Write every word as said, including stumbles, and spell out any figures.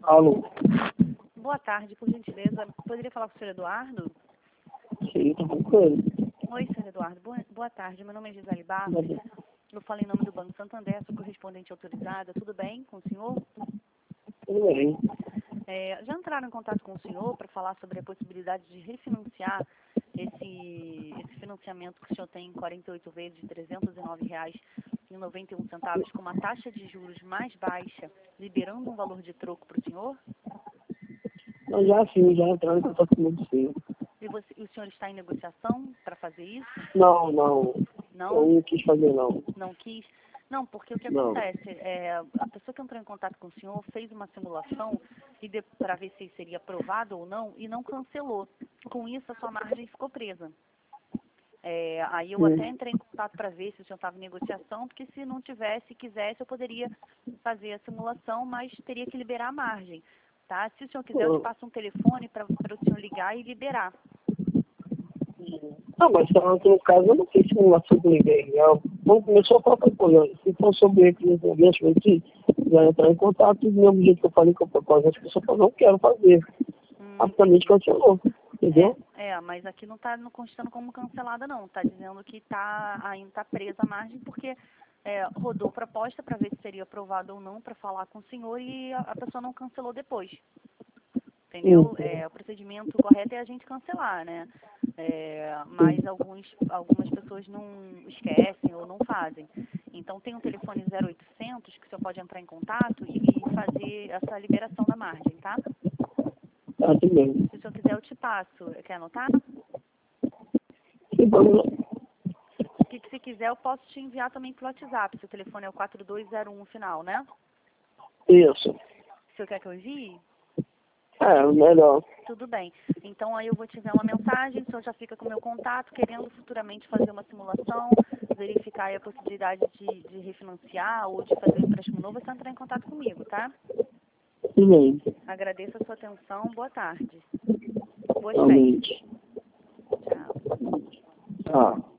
Alô? Boa tarde, por gentileza. Poderia falar com o senhor Eduardo? Sim, tá com ele. Oi, senhor Eduardo. Boa, boa tarde. Meu nome é Gisele Barros. Eu falo em nome do Banco Santander, sou correspondente autorizada. Tudo bem com o senhor? Tudo bem. É, já entraram em contato com o senhor para falar sobre a possibilidade de refinanciar esse, esse financiamento que o senhor tem em quarenta e oito vezes de trezentos e nove reais e noventa e um centavos com uma taxa de juros mais baixa, liberando um valor de troco para o senhor? Mas já sim, já entraram em contato comigo sim. E você, o senhor está em negociação para fazer isso? Não, não. Não? Eu não quis fazer não. Não quis? Não, porque o que Não. acontece, é, a pessoa que entrou em contato com o senhor fez uma simulação para ver se seria aprovado ou não e não cancelou. Com isso, a sua margem ficou presa. É, aí eu até Sim. entrei em contato para ver se o senhor estava em negociação, porque se não tivesse, quisesse, eu poderia fazer a simulação, mas teria que liberar a margem. Tá? Se o senhor quiser, eu te passo um telefone para o senhor ligar e liberar. Não, mas falando que no caso eu não fiz simulação com ninguém. Eu, quando começou a qualquer coisa, se for sobre investimento aqui, já entrar em contato, e do mesmo jeito que eu falei com a as pessoas falaram, não quero fazer. Hum, Rapidamente cancelou. Entendeu? É, é, mas aqui não está constando como cancelada, não. Está dizendo que tá, ainda está presa a margem porque é, rodou proposta para ver se seria aprovado ou não para falar com o senhor e a, a pessoa não cancelou depois. Entendeu? Hum. É, o procedimento correto é a gente cancelar, né? É, mas alguns, algumas pessoas não esquecem ou não fazem. Então tem um telefone zero oitocentos que o senhor pode entrar em contato e, e fazer essa liberação da margem, tá? Tá, tudo bem. Se o senhor quiser, eu te passo. Quer anotar? Sim, vamos lá. Que, que se quiser, eu posso te enviar também pelo WhatsApp. Seu telefone é o quatro dois zero um final, né? Isso. O senhor quer que eu envie? É, melhor. Tudo bem. Então, aí eu vou te enviar uma mensagem, o senhor já fica com o meu contato, querendo futuramente fazer uma simulação, verificar aí a possibilidade de, de refinanciar ou de fazer um empréstimo novo, é só entrar em contato comigo, tá? Tudo bem. Agradeço a sua atenção. Boa tarde. Boas festas. Realmente. Tchau. Tá.